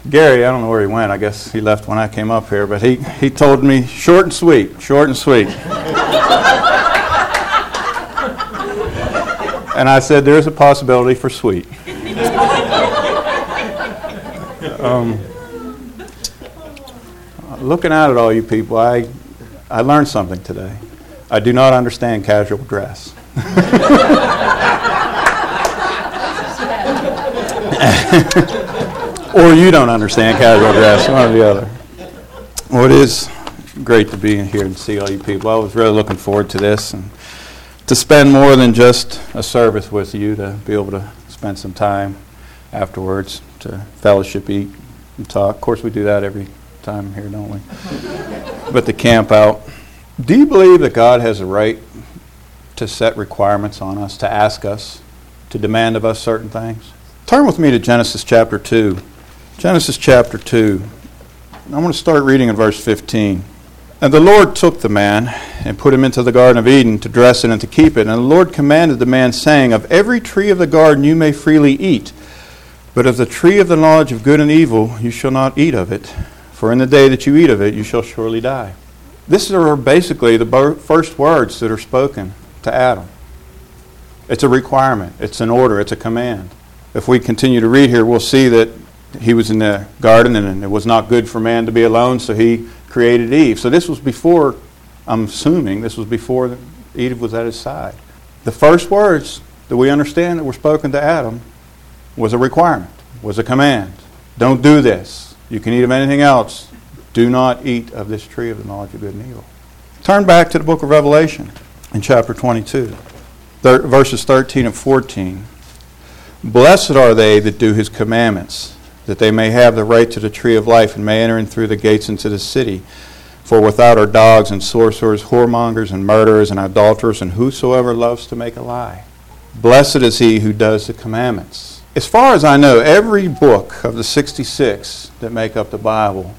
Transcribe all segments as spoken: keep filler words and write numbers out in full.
Gary, I don't know where he went. I guess he left when I came up here, but he, he told me short and sweet, short and sweet. And I said, there's a possibility for sweet. um, looking out at all you people, I, I learned something today. I do not understand casual dress. Or you don't understand casual dress, one or the other. Well, it is great to be here and see all you people. I was really looking forward to this and to spend more than just a service with you, to be able to spend some time afterwards to fellowship, eat, and talk. Of course, we do that every time here, don't we? But to camp out. Do you believe that God has a right to set requirements on us, to ask us, to demand of us certain things? Turn with me to Genesis chapter two. Genesis chapter two. I'm going to start reading in verse fifteen. And the Lord took the man and put him into the Garden of Eden to dress it and to keep it. And the Lord commanded the man, saying, Of every tree of the garden you may freely eat, but of the tree of the knowledge of good and evil you shall not eat of it, for in the day that you eat of it you shall surely die. These are basically the first words that are spoken to Adam. It's a requirement. It's an order. It's a command. If we continue to read here, we'll see that he was in the garden and it was not good for man to be alone, so he created Eve. So this was before, I'm assuming, this was before Eve was at his side. The first words that we understand that were spoken to Adam was a requirement, was a command. Don't do this. You can eat of anything else. Do not eat of this tree of the knowledge of good and evil. Turn back to the book of Revelation in chapter twenty-two, thir- verses thirteen and fourteen. Blessed are they that do his commandments, that they may have the right to the tree of life and may enter in through the gates into the city. For without are dogs and sorcerers, whoremongers and murderers and adulterers and whosoever loves to make a lie. Blessed is he who does the commandments. As far as I know, every book of the sixty-six that make up the Bible,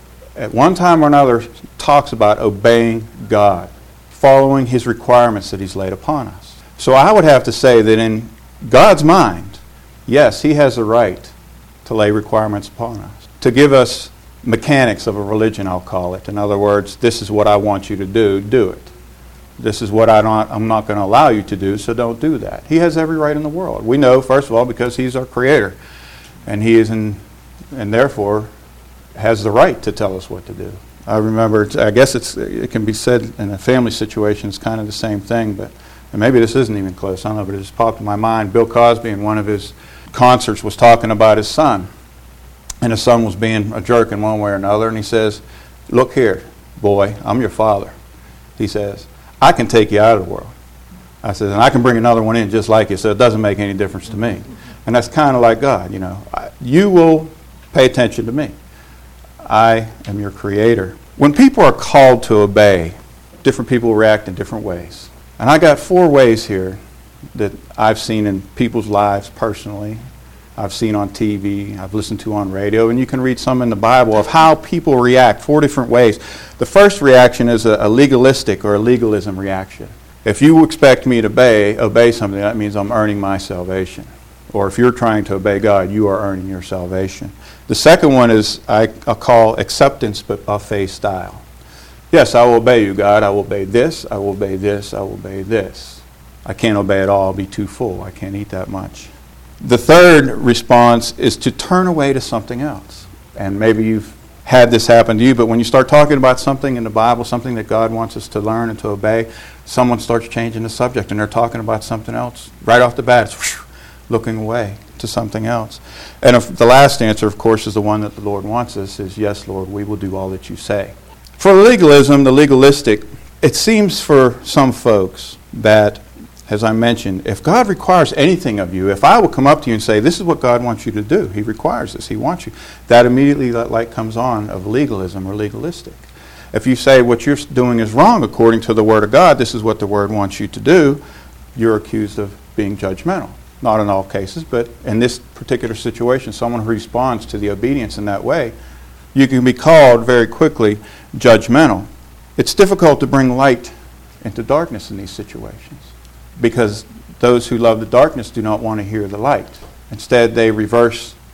at one time or another, talks about obeying God, following his requirements that he's laid upon us. So I would have to say that in God's mind, yes, he has the right to lay requirements upon us, to give us mechanics of a religion, I'll call it. In other words, this is what I want you to do, do it. This is what I don't, I'm not going to allow you to do, so don't do that. He has every right in the world. We know, first of all, because he's our creator, and he is in, and therefore has the right to tell us what to do. I remember, I guess it's, it can be said in a family situation, it's kind of the same thing, but and maybe this isn't even close, I don't know, but it just popped in my mind. Bill Cosby in one of his concerts was talking about his son, and his son was being a jerk in one way or another, and he says, look here, boy, I'm your father. He says, I can take you out of the world. I said, and I can bring another one in just like you, so it doesn't make any difference to me. And that's kind of like God, you know. You will pay attention to me. I am your creator. When people are called to obey, different people react in different ways. And I got four ways here that I've seen in people's lives personally. I've seen on T V, I've listened to on radio, and you can read some in the Bible of how people react, four different ways. The first reaction is a, a legalistic or a legalism reaction. If you expect me to obey, obey something, that means I'm earning my salvation. Or if you're trying to obey God, you are earning your salvation. The second one is I, I'll call acceptance but buffet style. Yes, I will obey you, God. I will obey this, I will obey this, I will obey this. I can't obey it all. I'll be too full. I can't eat that much. The third response is to turn away to something else. And maybe you've had this happen to you, but when you start talking about something in the Bible, something that God wants us to learn and to obey, someone starts changing the subject and they're talking about something else. Right off the bat, it's whoosh, looking away to something else. And if the last answer, of course, is the one that the Lord wants us, is yes, Lord, we will do all that you say. For legalism, the legalistic, it seems for some folks that, as I mentioned, if God requires anything of you, if I will come up to you and say, this is what God wants you to do, he requires this, he wants you, that immediately that light comes on of legalism or legalistic. If you say what you're doing is wrong according to the Word of God, this is what the Word wants you to do, you're accused of being judgmental. Not in all cases, but in this particular situation, someone who responds to the obedience in that way, you can be called very quickly judgmental. It's difficult to bring light into darkness in these situations because those who love the darkness do not want to hear the light. Instead, they reverse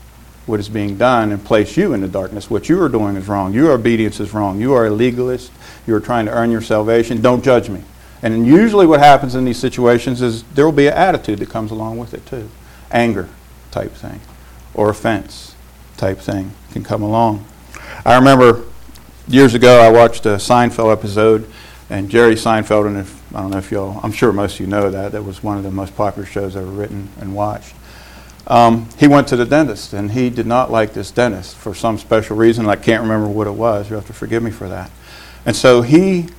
what is being done and place you in the darkness. What you are doing is wrong. Your obedience is wrong. You are a legalist. You are trying to earn your salvation. Don't judge me. And usually what happens in these situations is there will be an attitude that comes along with it too. Anger type thing or offense type thing can come along. I remember years ago I watched a Seinfeld episode, and Jerry Seinfeld, and if, I don't know if y'all, I'm sure most of you know that, that was one of the most popular shows ever written and watched. Um, he went to the dentist, and he did not like this dentist for some special reason. I can't remember what it was. You'll have to forgive me for that. And so he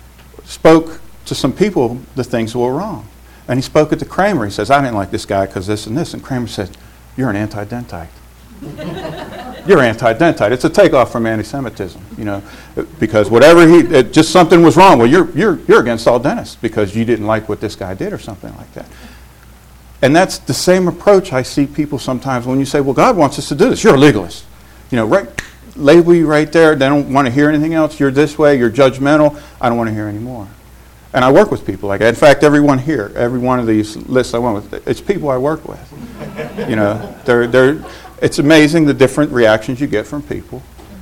spoke to some people the things that were wrong. And he spoke at the Kramer. He says, I didn't like this guy because this and this. And Kramer said, you're an anti-dentite. You're anti-dentite. It's a takeoff from anti-Semitism, you know, because whatever he, it, just something was wrong. Well, you're, you're, you're against all dentists because you didn't like what this guy did or something like that. And that's the same approach I see people sometimes when you say, well, God wants us to do this. You're a legalist. You know, right, label you right there. They don't want to hear anything else. You're this way. You're judgmental. I don't want to hear any more. And I work with people like that. In fact, everyone here, every one of these lists I went with, it's people I work with. You know, they're, they're, it's amazing the different reactions you get from people.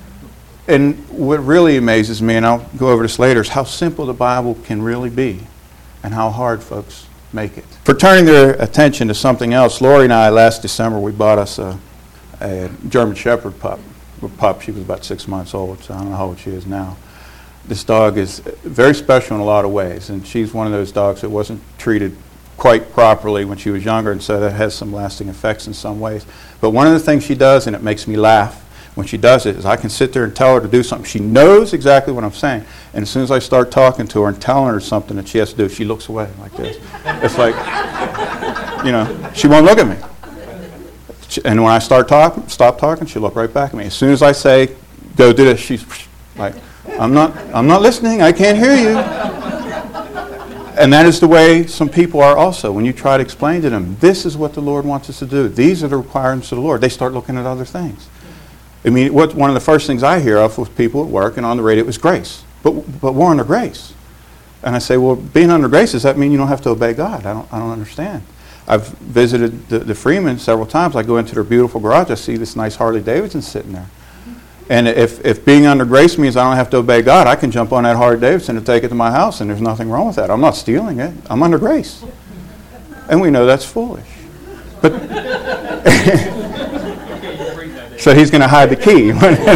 And what really amazes me, and I'll go over this later, is how simple the Bible can really be and how hard folks make it. For turning their attention to something else, Lori and I, last December, we bought us a, a German Shepherd pup. A pup, she was about six months old, so I don't know how old she is now. This dog is very special in a lot of ways, and she's one of those dogs that wasn't treated quite properly when she was younger, and so that has some lasting effects in some ways. But one of the things she does, and it makes me laugh when she does it, is I can sit there and tell her to do something. She knows exactly what I'm saying, and as soon as I start talking to her and telling her something that she has to do, she looks away like this. It's like, you know, she won't look at me. She, and when I start talking, stop talking, she'll look right back at me. As soon as I say, go do this, she's like, I'm not, I'm not listening, I can't hear you. And that is the way some people are also. When you try to explain to them, this is what the Lord wants us to do. These are the requirements of the Lord. They start looking at other things. I mean, what, one of the first things I hear of with people at work and on the radio is grace. But but we're under grace. And I say, well, being under grace, does that mean you don't have to obey God? I don't I don't understand. I've visited the, the Freeman several times. I go into their beautiful garage. I see this nice Harley Davidson sitting there. And if, if being under grace means I don't have to obey God, I can jump on that Harley Davidson and take it to my house, and there's nothing wrong with that. I'm not stealing it. I'm under grace. And we know that's foolish. But so he's going to hide the key.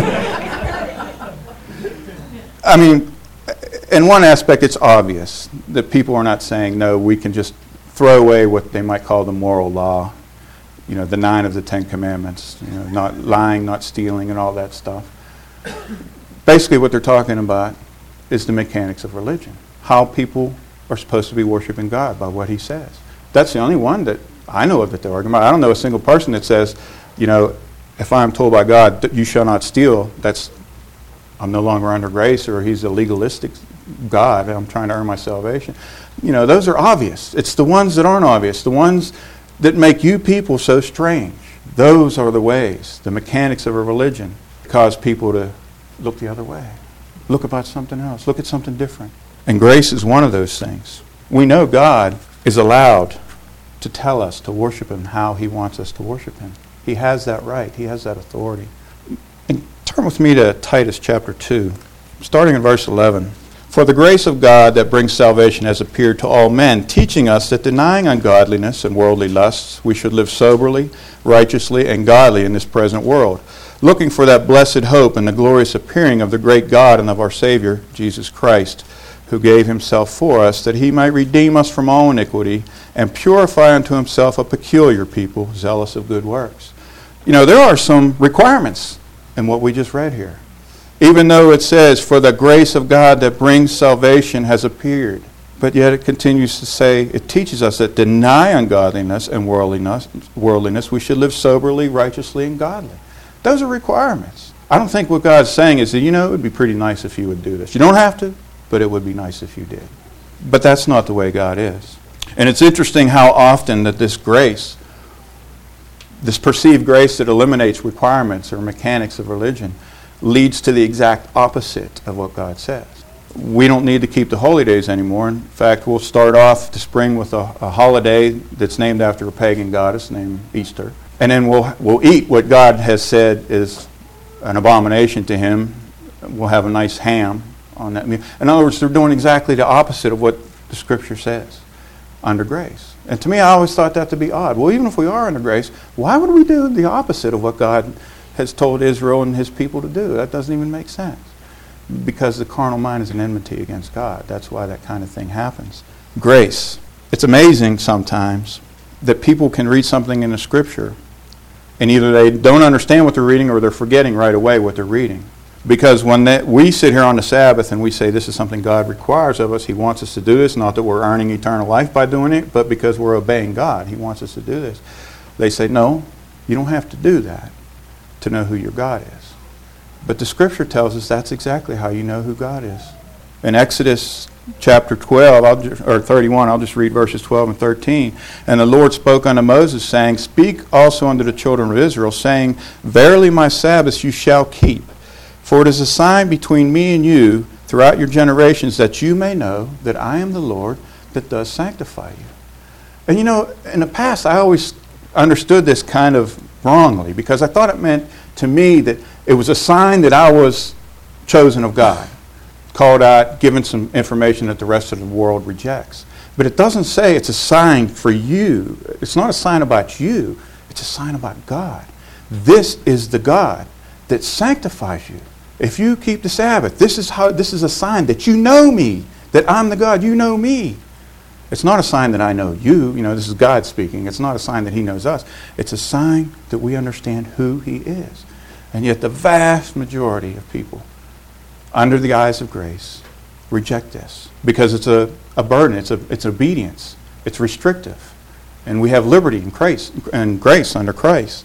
I mean, in one aspect, it's obvious that people are not saying, no, we can just throw away what they might call the moral law. You know, the nine of the Ten Commandments, you know, not lying, not stealing, and all that stuff. Basically, what they're talking about is the mechanics of religion. How people are supposed to be worshiping God by what He says. That's the only one that I know of that they're arguing about. I don't know a single person that says, you know, if I'm told by God that you shall not steal, that's, I'm no longer under grace, or He's a legalistic God, I'm trying to earn my salvation. You know, those are obvious. It's the ones that aren't obvious, the ones that make you people so strange. Those are the ways, the mechanics of a religion, cause people to look the other way. Look about something else. Look at something different. And grace is one of those things. We know God is allowed to tell us to worship Him how He wants us to worship Him. He has that right. He has that authority. And turn with me to Titus chapter two, starting in verse eleven. For the grace of God that brings salvation has appeared to all men, teaching us that denying ungodliness and worldly lusts, we should live soberly, righteously, and godly in this present world, looking for that blessed hope and the glorious appearing of the great God and of our Savior, Jesus Christ, who gave Himself for us, that He might redeem us from all iniquity and purify unto Himself a peculiar people, zealous of good works. You know, there are some requirements in what we just read here. Even though it says, for the grace of God that brings salvation has appeared. But yet it continues to say, it teaches us that deny ungodliness and worldliness, worldliness, we should live soberly, righteously, and godly. Those are requirements. I don't think what God's saying is that, you know, it would be pretty nice if you would do this. You don't have to, but it would be nice if you did. But that's not the way God is. And it's interesting how often that this grace, this perceived grace that eliminates requirements or mechanics of religion, leads to the exact opposite of what God says. We don't need to keep the holy days anymore. In fact, we'll start off the spring with a, a holiday that's named after a pagan goddess named Easter. And then we'll, we'll eat what God has said is an abomination to him. We'll have a nice ham on that meal. In other words, they're doing exactly the opposite of what the Scripture says under grace. And to me, I always thought that to be odd. Well, even if we are under grace, why would we do the opposite of what God has told Israel and his people to do? That doesn't even make sense. Because the carnal mind is an enmity against God. That's why that kind of thing happens. Grace. It's amazing sometimes that people can read something in the Scripture and either they don't understand what they're reading or they're forgetting right away what they're reading. Because when they, we sit here on the Sabbath and we say this is something God requires of us, he wants us to do this, not that we're earning eternal life by doing it, but because we're obeying God. He wants us to do this. They say, no, you don't have to do that to know who your God is. But the Scripture tells us that's exactly how you know who God is. In Exodus chapter twelve, I'll just, or thirty-one, I'll just read verses twelve and thirteen. And the Lord spoke unto Moses, saying, Speak also unto the children of Israel, saying, Verily my Sabbaths you shall keep. For it is a sign between me and you throughout your generations, that you may know that I am the Lord that does sanctify you. And you know, in the past I always understood this kind of wrongly, because I thought it meant to me that it was a sign that I was chosen of God, called out, given some information that the rest of the world rejects. But it doesn't say it's a sign for you. It's not a sign about you. It's a sign about God. This is the God that sanctifies you. If you keep the Sabbath, this is how. This is a sign that you know me, that I'm the God. You know me. It's not a sign that I know you. You know, this is God speaking. It's not a sign that he knows us. It's a sign that we understand who he is. And yet the vast majority of people, under the eyes of grace, reject this because it's a, a burden. It's a it's obedience. It's restrictive. And we have liberty and grace, and grace under Christ.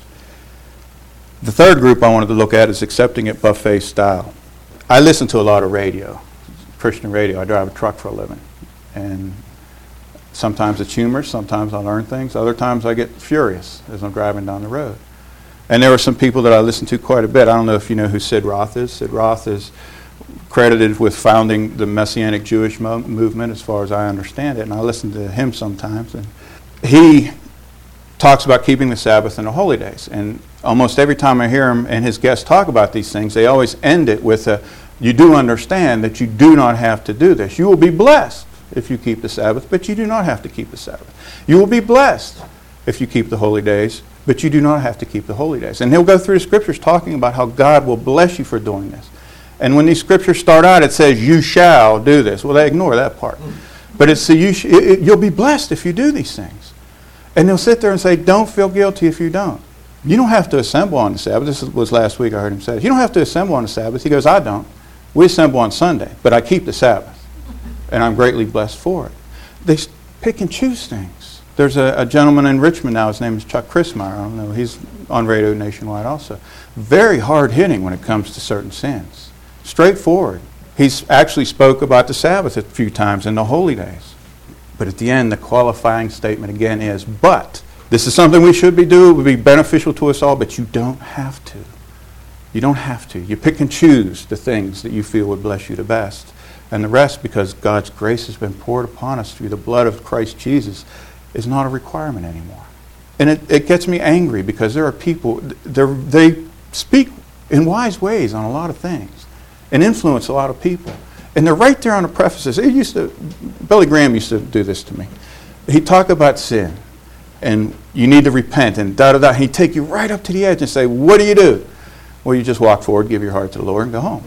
The third group I wanted to look at is accepting it buffet style. I listen to a lot of radio, Christian radio. I drive a truck for a living. And sometimes it's humorous, sometimes I learn things, other times I get furious as I'm driving down the road. And there are some people that I listen to quite a bit. I don't know if you know who Sid Roth is. Sid Roth is credited with founding the Messianic Jewish mo- movement as far as I understand it, and I listen to him sometimes. And he talks about keeping the Sabbath and the holy days. And almost every time I hear him and his guests talk about these things, they always end it with a, you do understand that you do not have to do this. You will be blessed if you keep the Sabbath, but you do not have to keep the Sabbath. You will be blessed if you keep the holy days, but you do not have to keep the holy days. And he'll go through the Scriptures talking about how God will bless you for doing this. And when these Scriptures start out, it says, you shall do this. Well, they ignore that part. But it's the, you sh- it, it, you'll be blessed if you do these things. And they'll sit there and say, don't feel guilty if you don't. You don't have to assemble on the Sabbath. This was last week I heard him say this. You don't have to assemble on the Sabbath. He goes, I don't. We assemble on Sunday, but I keep the Sabbath. And I'm greatly blessed for it. They pick and choose things. There's a, a gentleman in Richmond now. His name is Chuck Chrismeyer. I don't know. He's on Radio Nationwide also. Very hard-hitting when it comes to certain sins. Straightforward. He's actually spoke about the Sabbath a few times in the holy days. But at the end, the qualifying statement again is, but this is something we should be doing. It would be beneficial to us all, but you don't have to. You don't have to. You pick and choose the things that you feel would bless you the best. And the rest, because God's grace has been poured upon us through the blood of Christ Jesus, is not a requirement anymore. And it, it gets me angry because there are people, they speak in wise ways on a lot of things and influence a lot of people. And they're right there on the prefaces. It used to, Billy Graham used to do this to me. He'd talk about sin, and you need to repent, and da-da-da. He'd take you right up to the edge and say, what do you do? Well, you just walk forward, give your heart to the Lord, and go home.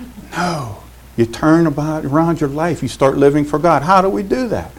No. You turn about around your life. You start living for God. How do we do that?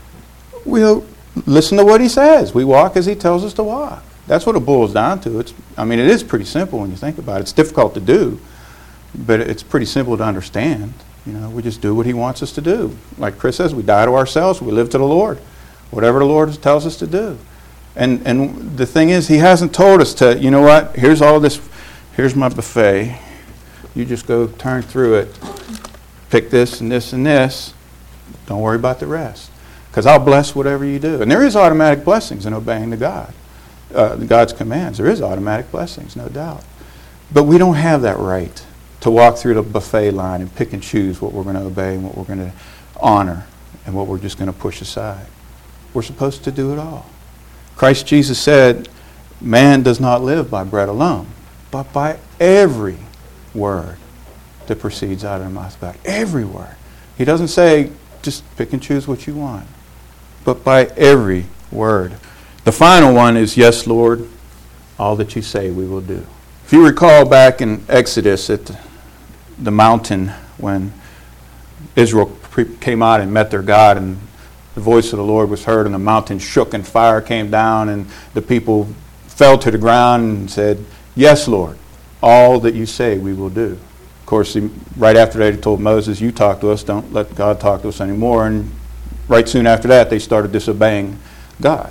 We'll listen to what he says. We walk as he tells us to walk. That's what it boils down to. It's, I mean, it is pretty simple when you think about it. It's difficult to do, but it's pretty simple to understand. You know, we just do what he wants us to do. Like Chris says, we die to ourselves. We live to the Lord. Whatever the Lord tells us to do. And and the thing is, he hasn't told us to, you know what, here's all this, here's my buffet. You just go turn through it. Pick this and this and this. Don't worry about the rest. Because I'll bless whatever you do. And there is automatic blessings in obeying the God. Uh, God's commands. There is automatic blessings, no doubt. But we don't have that right to walk through the buffet line and pick and choose what we're going to obey and what we're going to honor and what we're just going to push aside. We're supposed to do it all. Christ Jesus said Man does not live by bread alone, but by every word that proceeds out of the mouth of God. Every word. He doesn't say, just pick and choose what you want, but by every word. The final one is, yes, Lord, all that you say we will do. If you recall back in Exodus at the, the mountain when Israel pre- came out and met their God, and the voice of the Lord was heard, and the mountain shook and fire came down, and the people fell to the ground and said, yes, Lord, all that you say we will do. Of course, he, right after that, he told Moses, you talk to us, don't let God talk to us anymore. And right soon after that, they started disobeying God.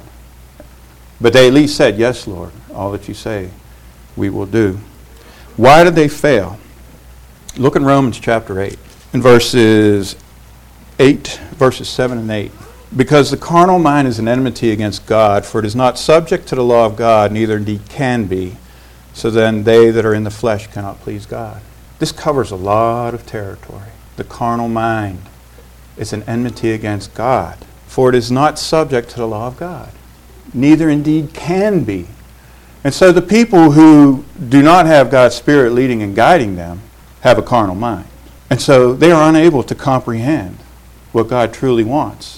But they at least said, yes, Lord, all that you say we will do. Why did they fail? Look in Romans chapter eight, in verses eight, verses seven and eight. Because the carnal mind is an enmity against God, for it is not subject to the law of God, neither indeed can be. So then they that are in the flesh cannot please God. This covers a lot of territory. The carnal mind is an enmity against God, for it is not subject to the law of God, neither indeed can be. And so the people who do not have God's Spirit leading and guiding them have a carnal mind. And so they are unable to comprehend what God truly wants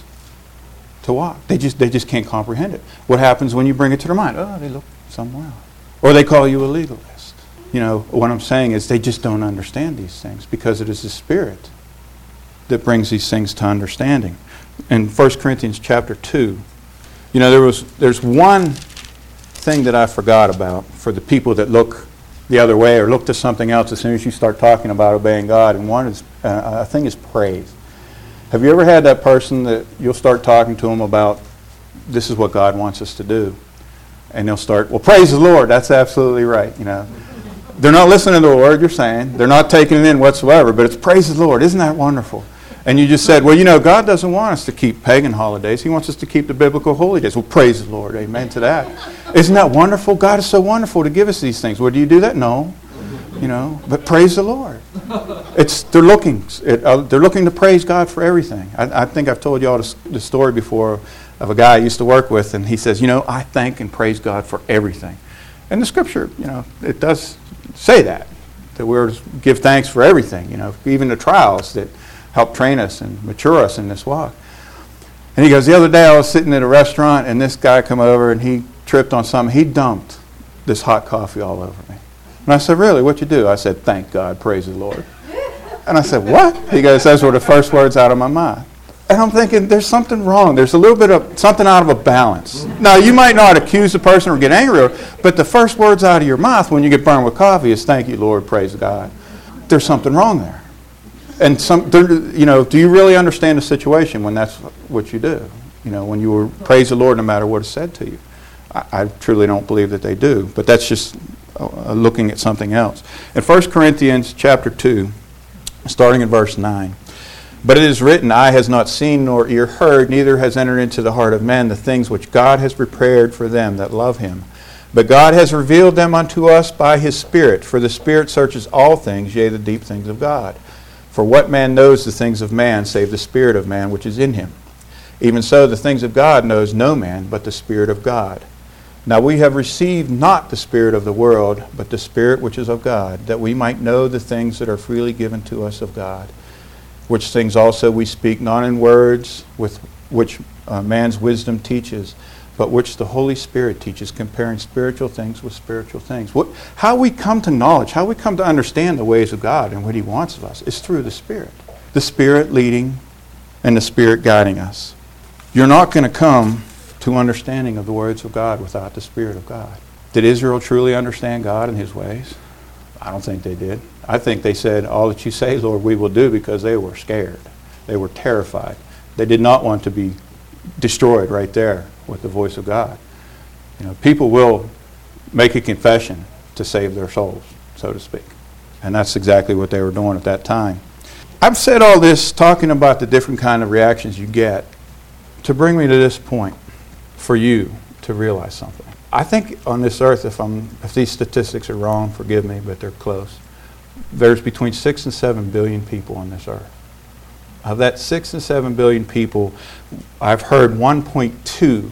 to walk. They just they just can't comprehend it. What happens when you bring it to their mind? Oh, they look somewhere else. Or they call you a legalist. You know, what I'm saying is they just don't understand these things because it is the Spirit that brings these things to understanding. In First Corinthians chapter two, you know, there was there's one thing that I forgot about for the people that look the other way or look to something else as soon as you start talking about obeying God, and one is, uh, a thing is praise. Have you ever had that person that you'll start talking to them about, this is what God wants us to do, and they'll start, well, praise the Lord, that's absolutely right, you know. They're not listening to the word you're saying, they're not taking it in whatsoever, but it's praise the Lord, isn't that wonderful? And you just said, well, you know, God doesn't want us to keep pagan holidays. He wants us to keep the biblical holy days. Well, praise the Lord. Amen to that. Isn't that wonderful? God is so wonderful to give us these things. Well, do you do that? No. You know, but praise the Lord. It's they're looking. It, uh, they're looking to praise God for everything. I, I think I've told you all this, this story before of a guy I used to work with, and he says, you know, I thank and praise God for everything. And the Scripture, you know, it does say that, that we're to give thanks for everything, you know, even the trials that help train us and mature us in this walk. And he goes, the other day I was sitting at a restaurant and this guy come over and he tripped on something. He dumped this hot coffee all over me. And I said, really, what'd you do? I said, thank God, praise the Lord. And I said, what? He goes, those were the first words out of my mouth. And I'm thinking, there's something wrong. There's a little bit of something out of a balance. Now, you might not accuse the person or get angry, but the first words out of your mouth when you get burned with coffee is, thank you, Lord, praise God. There's something wrong there. And some, you know, do you really understand the situation when that's what you do? You know, when you were praise the Lord no matter what is said to you. I, I truly don't believe that they do, but that's just uh, looking at something else. In First Corinthians chapter two, starting in verse nine, but it is written, eye has not seen nor ear heard, neither has entered into the heart of men the things which God has prepared for them that love him. But God has revealed them unto us by his Spirit, for the Spirit searches all things, yea, the deep things of God. For what man knows the things of man, save the Spirit of man which is in him? Even so, the things of God knows no man, but the Spirit of God. Now we have received not the spirit of the world, but the Spirit which is of God, that we might know the things that are freely given to us of God. Which things also we speak, not in words with which uh, man's wisdom teaches, but which the Holy Spirit teaches, comparing spiritual things with spiritual things. What, how we come to knowledge, how we come to understand the ways of God and what he wants of us is through the Spirit. The Spirit leading and the Spirit guiding us. You're not going to come to understanding of the words of God without the Spirit of God. Did Israel truly understand God and his ways? I don't think they did. I think they said, all that you say, Lord, we will do, because they were scared. They were terrified. They did not want to be destroyed right there with the voice of God. You know, people will make a confession to save their souls, so to speak. And that's exactly what they were doing at that time. I've said all this talking about the different kind of reactions you get to bring me to this point for you to realize something. I think on this earth, if I'm if these statistics are wrong, forgive me, but they're close. There's between six and seven billion people on this earth. Of that six and seven billion people, I've heard one point two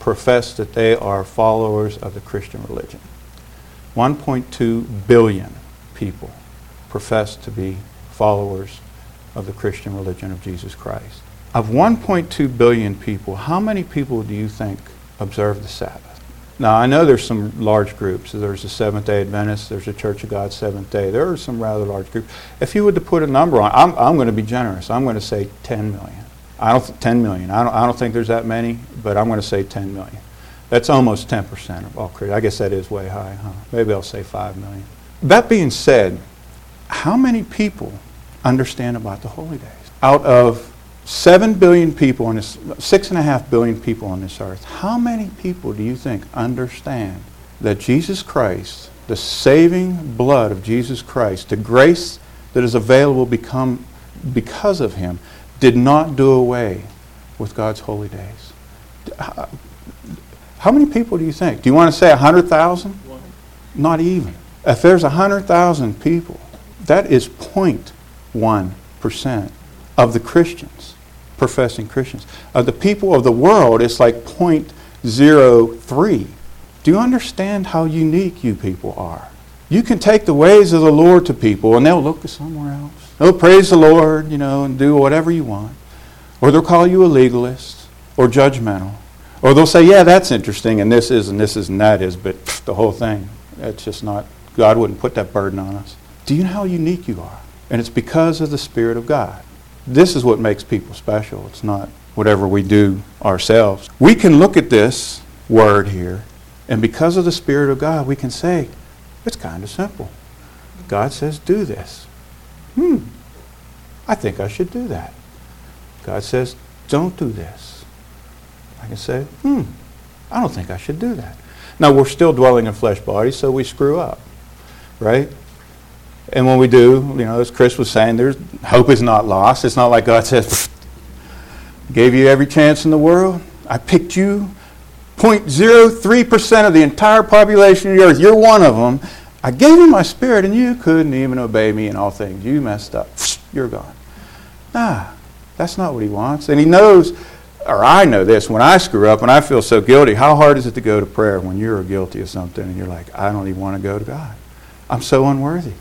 profess that they are followers of the Christian religion. one point two billion people profess to be followers of the Christian religion of Jesus Christ. Of one point two billion people, how many people do you think observe the Sabbath? Now, I know there's some large groups. There's the Seventh-day Adventists. There's the Church of God Seventh Day. There are some rather large groups. If you were to put a number on, I'm, I'm going to be generous. I'm going to say ten million. I don't th- ten million. I don't, I don't think there's that many, but I'm going to say ten million. That's almost ten percent of all Christians. I guess that is way high, huh? Maybe I'll say five million. That being said, how many people understand about the holy days? Out of seven billion people on this, six and a half billion people on this earth, how many people do you think understand that Jesus Christ, the saving blood of Jesus Christ, the grace that is available become because of Him, did not do away with God's holy days? How, how many people do you think? Do you want to say one hundred thousand? Not even. If there's one hundred thousand people, that is zero point one percent of the Christians, professing Christians. Of the people of the world, it's like zero point zero three. Do you understand how unique you people are? You can take the ways of the Lord to people, and they'll look to somewhere else. They'll praise the Lord, you know, and do whatever you want. Or they'll call you a legalist or judgmental. Or they'll say, yeah, that's interesting, and this is, and this is, and that is, but pff, the whole thing, it's just not, God wouldn't put that burden on us. Do you know how unique you are? And it's because of the Spirit of God. This is what makes people special. It's not whatever we do ourselves. We can look at this word here, and because of the Spirit of God, we can say, it's kind of simple. God says, do this. Hmm, I think I should do that. God says, don't do this. I can say, hmm, I don't think I should do that. Now, we're still dwelling in flesh bodies, so we screw up, right? And when we do, you know, as Chris was saying, there's hope is not lost. It's not like God says, gave you every chance in the world. I picked you, zero point zero three percent of the entire population of the earth. You're one of them. I gave you my Spirit, and you couldn't even obey me in all things. You messed up. You're gone. Nah, that's not what He wants. And He knows, or I know this, when I screw up, when I feel so guilty, how hard is it to go to prayer when you're guilty of something and you're like, I don't even want to go to God. I'm so unworthy.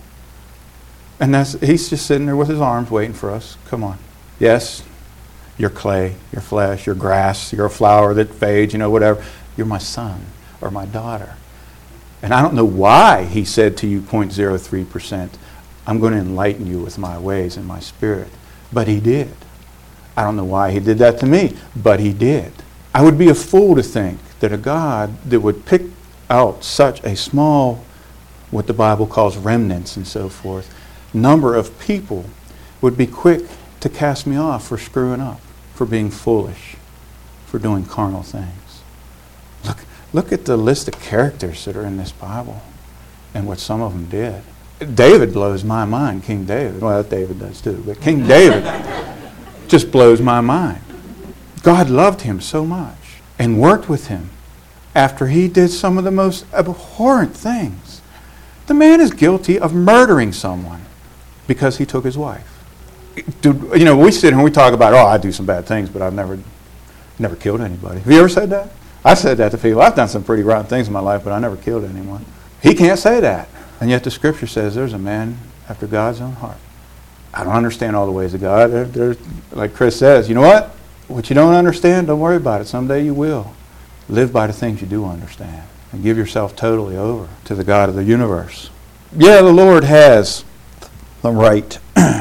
And that's He's just sitting there with His arms waiting for us. Come on. Yes, you're clay, you're flesh, you're grass, you're a flower that fades, you know, whatever. You're my son or my daughter. And I don't know why He said to you zero point zero three percent, I'm going to enlighten you with my ways and my Spirit. But He did. I don't know why He did that to me, but He did. I would be a fool to think that a God that would pick out such a small, what the Bible calls remnants and so forth, number of people would be quick to cast me off for screwing up, for being foolish, for doing carnal things. Look, look at the list of characters that are in this Bible and what some of them did. David blows my mind, King David. Well, David does too, but King David just blows my mind. God loved him so much and worked with him after he did some of the most abhorrent things. The man is guilty of murdering someone because he took his wife. Dude, you know, we sit here and we talk about, oh, I do some bad things, but I've never, never killed anybody. Have you ever said that? I've said that to people. I've done some pretty rotten things in my life, but I never killed anyone. He can't say that. And yet the Scripture says there's a man after God's own heart. I don't understand all the ways of God. They're, they're, like Chris says, you know what? What you don't understand, don't worry about it. Someday you will. Live by the things you do understand. And give yourself totally over to the God of the universe. Yeah, the Lord has the right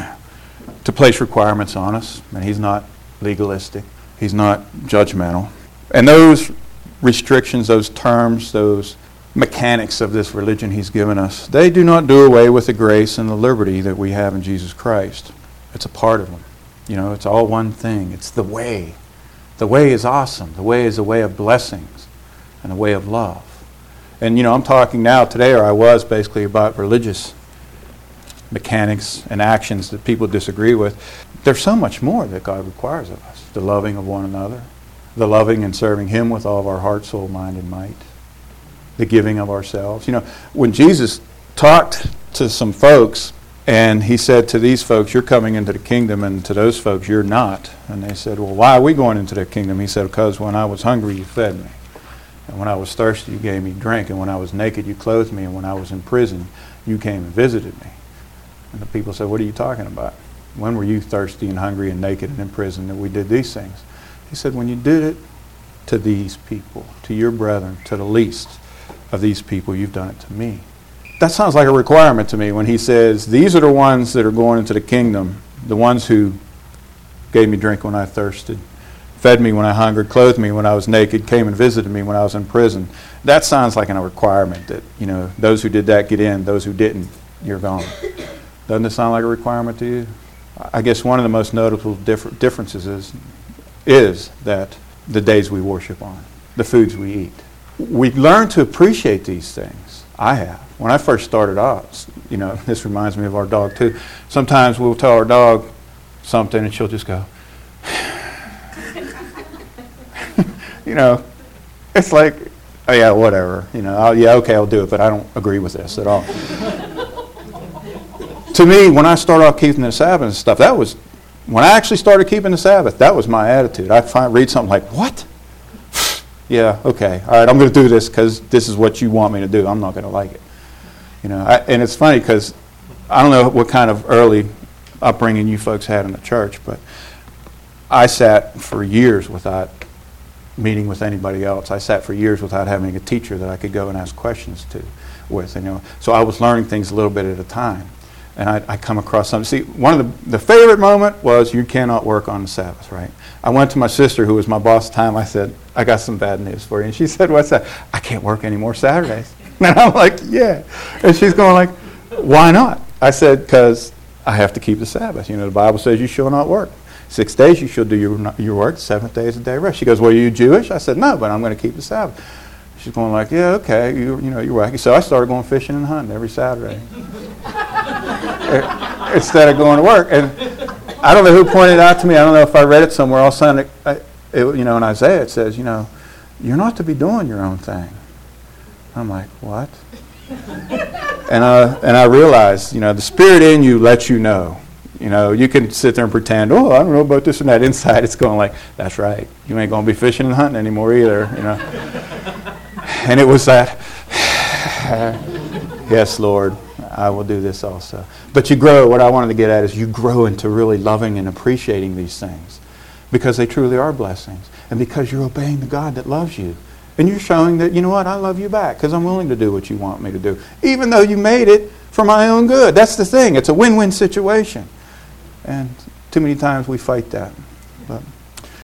to place requirements on us. And He's not legalistic. He's not judgmental. And those restrictions, those terms, those mechanics of this religion He's given us, they do not do away with the grace and the liberty that we have in Jesus Christ. It's a part of them. You know, it's all one thing. It's the way. The way is awesome. The way is a way of blessings and a way of love. And, you know, I'm talking now today, or I was basically, about religious mechanics and actions that people disagree with. There's so much more that God requires of us. The loving of one another. The loving and serving Him with all of our heart, soul, mind, and might. The giving of ourselves. You know, when Jesus talked to some folks, and He said to these folks, you're coming into the kingdom, and to those folks, you're not. And they said, well, why are we going into the kingdom? He said, because when I was hungry, you fed me. And when I was thirsty, you gave me drink. And when I was naked, you clothed me. And when I was in prison, you came and visited me. And the people said, what are you talking about? When were you thirsty and hungry and naked and in prison that we did these things? He said, when you did it to these people, to your brethren, to the least of these people, you've done it to me. That sounds like a requirement to me when he says, these are the ones that are going into the kingdom, the ones who gave me drink when I thirsted, fed me when I hungered, clothed me when I was naked, came and visited me when I was in prison. That sounds like a requirement that, you know, those who did that get in, those who didn't, you're gone. Doesn't it sound like a requirement to you? I guess one of the most notable differ- differences is, is that the days we worship on, the foods we eat. We learn to appreciate these things. I have. When I first started out, you know, this reminds me of our dog too. Sometimes we'll tell our dog something and she'll just go, you know, it's like, oh yeah, whatever. You know, I'll, yeah, okay, I'll do it, but I don't agree with this at all. To me, when I started off keeping the Sabbath and stuff, that was, when I actually started keeping the Sabbath, that was my attitude. I'd find, read something like, what? Yeah, okay, all right, I'm going to do this because this is what you want me to do. I'm not going to like it. You know, I, and it's funny because I don't know what kind of early upbringing you folks had in the church, but I sat for years without meeting with anybody else. I sat for years without having a teacher that I could go and ask questions to with. You know, so I was learning things a little bit at a time. And I, I come across something. See, one of the, the favorite moment was you cannot work on the Sabbath, right? I went to my sister, who was my boss at the time. I said, I got some bad news for you. And she said, what's that? I can't work any more Saturdays. And I'm like, yeah. And she's going like, why not? I said, because I have to keep the Sabbath. You know, the Bible says you shall not work. Six days you shall do your, your work. Seventh day is a day of rest. She goes, well, are you Jewish? I said, no, but I'm going to keep the Sabbath. She's going like, yeah, okay, you, you know, you're right. So I started going fishing and hunting every Saturday. Instead of going to work. And I don't know who pointed out to me, I don't know if I read it somewhere, all of a sudden, it, I, it, you know, in Isaiah it says, you know, you're not to be doing your own thing. I'm like, what? and, I, and I realized, you know, the Spirit in you lets you know. You know, you can sit there and pretend, oh, I don't know about this and that. Inside it's going like, that's right. You ain't going to be fishing and hunting anymore either, you know. And it was that, yes, Lord, I will do this also. But you grow, what I wanted to get at is you grow into really loving and appreciating these things because they truly are blessings and because you're obeying the God that loves you. And you're showing that, you know what, I love you back because I'm willing to do what you want me to do, even though you made it for my own good. That's the thing. It's a win-win situation. And too many times we fight that.